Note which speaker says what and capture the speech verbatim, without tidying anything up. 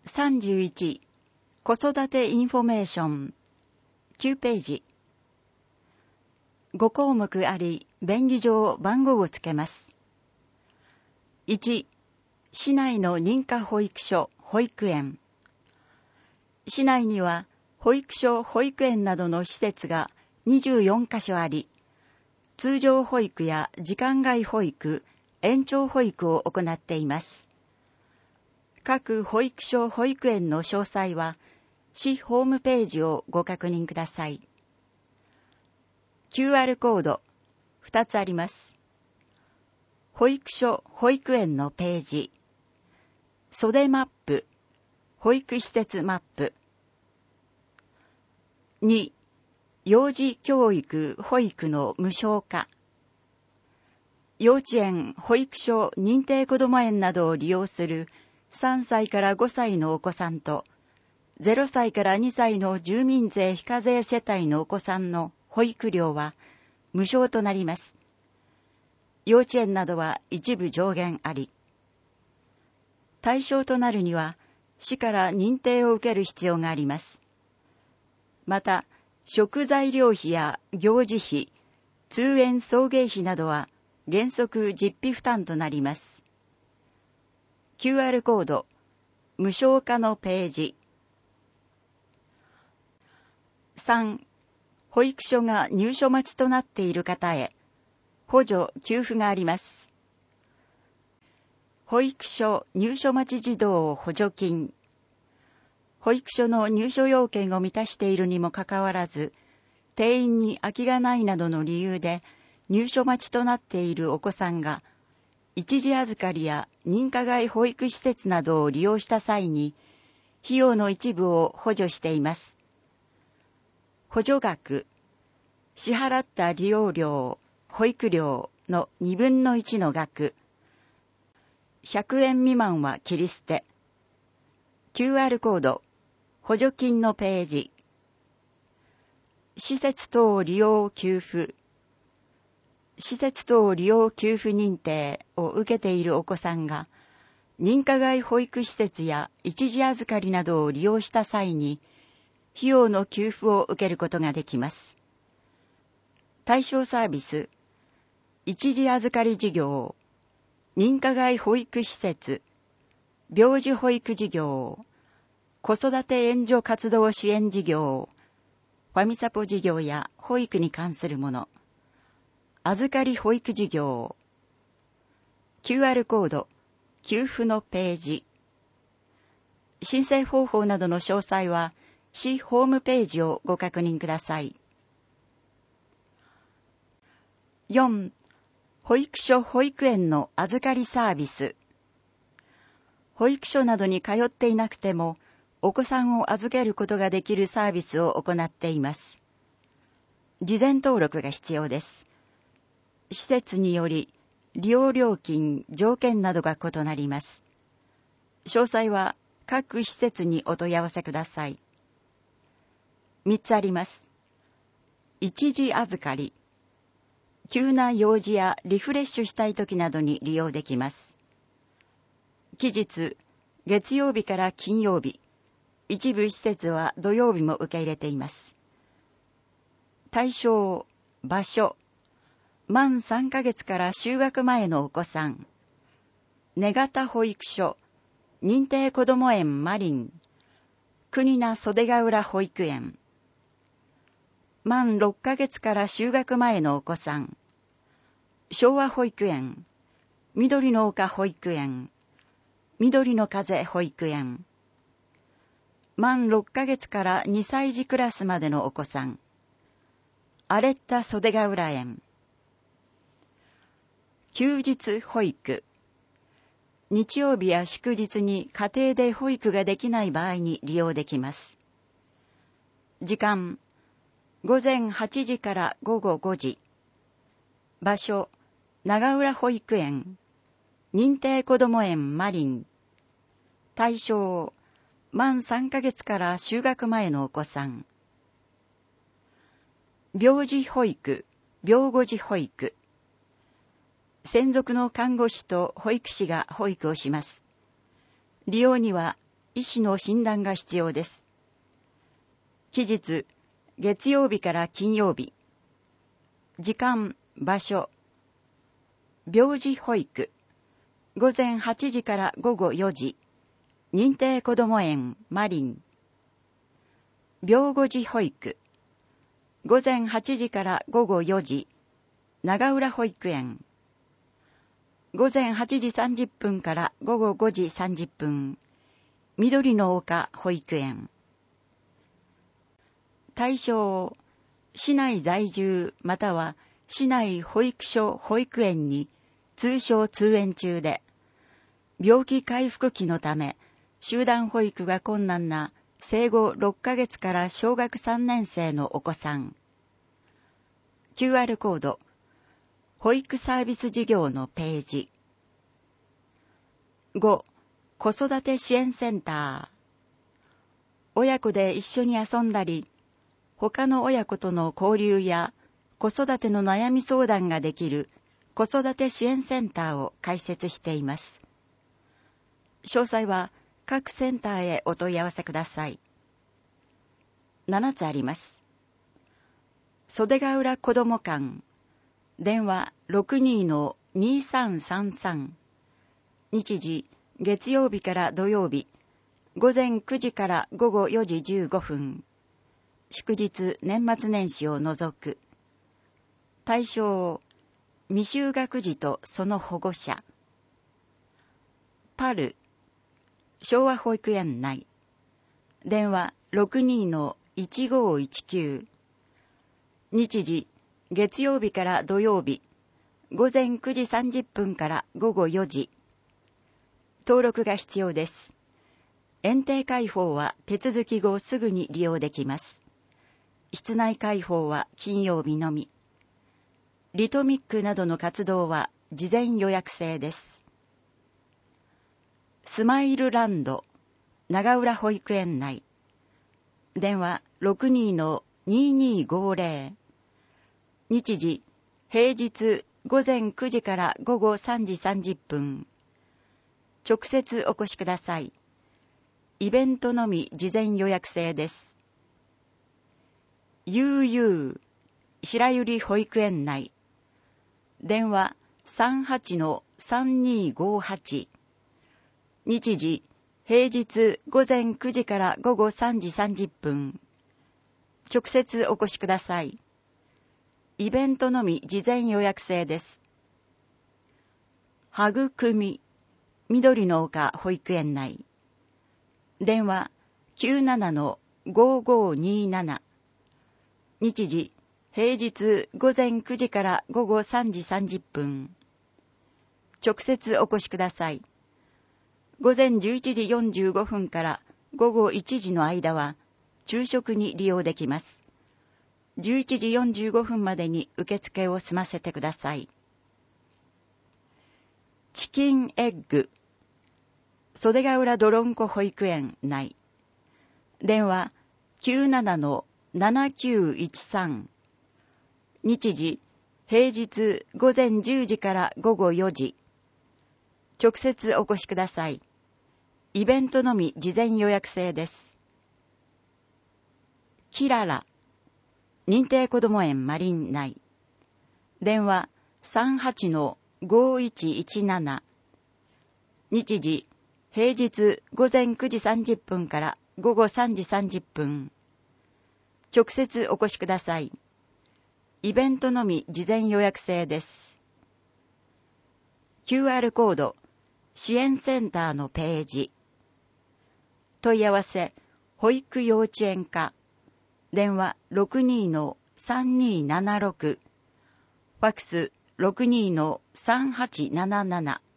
Speaker 1: さんじゅういち、子育てインフォメーション、きゅうページ。ご項目あり、便宜上番号をつけます。いち、市内の認可保育所、保育園。市内には保育所、保育園などの施設がにじゅうよんカ所あり、通常保育や時間外保育、延長保育を行っています。各保育所・保育園の詳細は、市ホームページをご確認ください。キューアール コード、ふたつあります。保育所・保育園のページ、袖マップ、保育施設マップ。に、幼児教育・保育の無償化。幼稚園・保育所・認定こども園などを利用するさんさいからごさいのお子さんと、ゼロさいからにさいの住民税非課税世帯のお子さんの保育料は無償となります。幼稚園などは一部上限あり。対象となるには、市から認定を受ける必要があります。また、食材料費や行事費、通園送迎費などは原則実費負担となります。キューアール コード、無償化のページ。さん、保育所が入所待ちとなっている方へ、補助・給付があります。保育所入所待ち児童補助金。保育所の入所要件を満たしているにもかかわらず、定員に空きがないなどの理由で入所待ちとなっているお子さんが、一時預かりや認可外保育施設などを利用した際に、費用の一部を補助しています。補助額、支払った利用料、保育料のにぶんのいちの額、ひゃくえん未満は切り捨て。キューアール コード、補助金のページ。施設等利用給付。施設等利用給付認定を受けているお子さんが、認可外保育施設や一時預かりなどを利用した際に、費用の給付を受けることができます。対象サービス、一時預かり事業、認可外保育施設、病児保育事業、子育て援助活動支援事業、ファミサポ事業や保育に関するもの、預かり保育事業、キューアール コード、給付のページ。申請方法などの詳細は、市ホームページをご確認ください。よん、保育所・保育園の預かりサービス。保育所などに通っていなくても、お子さんを預けることができるサービスを行っています。事前登録が必要です。施設により、利用料金、条件などが異なります。詳細は各施設にお問い合わせください。みっつあります。一時預かり。急な用事やリフレッシュしたい時などに利用できます。期日、月曜日から金曜日。一部施設は土曜日も受け入れています。対象、場所、満さんかげつから就学前のお子さん。根型保育所、認定こども園マリン、国名袖ヶ浦保育園。満ろっかげつから就学前のお子さん。昭和保育園、緑の丘保育園、緑の風保育園。満ろっかげつからにさい児クラスまでのお子さん。アレッタ袖ヶ浦園。休日保育。日曜日や祝日に家庭で保育ができない場合に利用できます。時間、ごぜんはちじからごごごじ。場所、長浦保育園、認定こども園マリン。対象、満さんかげつから就学前のお子さん。病児保育、病後児保育。専属の看護師と保育士が保育をします。利用には医師の診断が必要です。期日、月曜日から金曜日。時間、場所。病児保育。午前はちじから午後よじ。認定こども園マリン。病後児保育。午前はちじから午後よじ。長浦保育園。午前はちじさんじゅっぷんから午後ごじさんじゅっぷん。緑の丘保育園。対象、市内在住または市内保育所保育園に通所通園中で、病気回復期のため集団保育が困難な生後ろっかげつから小学さんねん生のお子さん。キューアール コード、保育サービス事業のページ。ご、子育て支援センター。親子で一緒に遊んだり、他の親子との交流や子育ての悩み相談ができる子育て支援センターを開設しています。詳細は各センターへお問い合わせください。ななつあります。袖ヶ浦子ども館。電話 ろくにーにーさんさんさん。日時、月曜日から土曜日、午前くじから午後よじじゅうごふん。祝日、年末年始を除く。対象、未就学児とその保護者。パル、昭和保育園内。電話 ろくにーのいちごーいちきゅう。日時、月曜日から土曜日、午前くじさんじゅっぷんから午後よじ。登録が必要です。園庭開放は手続き後すぐに利用できます。室内開放は金曜日のみ。リトミックなどの活動は事前予約制です。スマイルランド、長浦保育園内。電話 ろくにーのにーにーごーぜろ。日時、平日午前くじから午後さんじさんじゅっぷん。直接お越しください。イベントのみ事前予約制です。ゆうゆう、白百合保育園内。電話 さんはちのさんにーごーはち。日時、平日午前くじから午後さんじさんじゅっぷん。直接お越しください。イベントのみ事前予約制です。はぐくみ、緑の丘保育園内。電話 きゅうななのごーごーにーなな。日時、平日午前くじから午後さんじさんじゅっぷん。直接お越しください。午前じゅういちじよんじゅうごふんから午後いちじの間は昼食に利用できます。じゅういちじよんじゅうごふんまでに受付を済ませてください。チキンエッグ。袖ヶ浦どろんこ保育園内。電話 きゅうななのななきゅういちさん。日時、平日午前じゅうじから午後よじ。直接お越しください。イベントのみ事前予約制です。キララ、認定こども園マリン内。電話 さんはちのごーいちいちなな。日時、平日午前くじさんじゅっぷんから午後さんじさんじゅっぷん。直接お越しください。イベントのみ事前予約制です。キューアール コード、支援センターのページ。問い合わせ、保育幼稚園課。電話 ろくにーのさんにーななろく。ファックス ろくにーのさんはちなななな。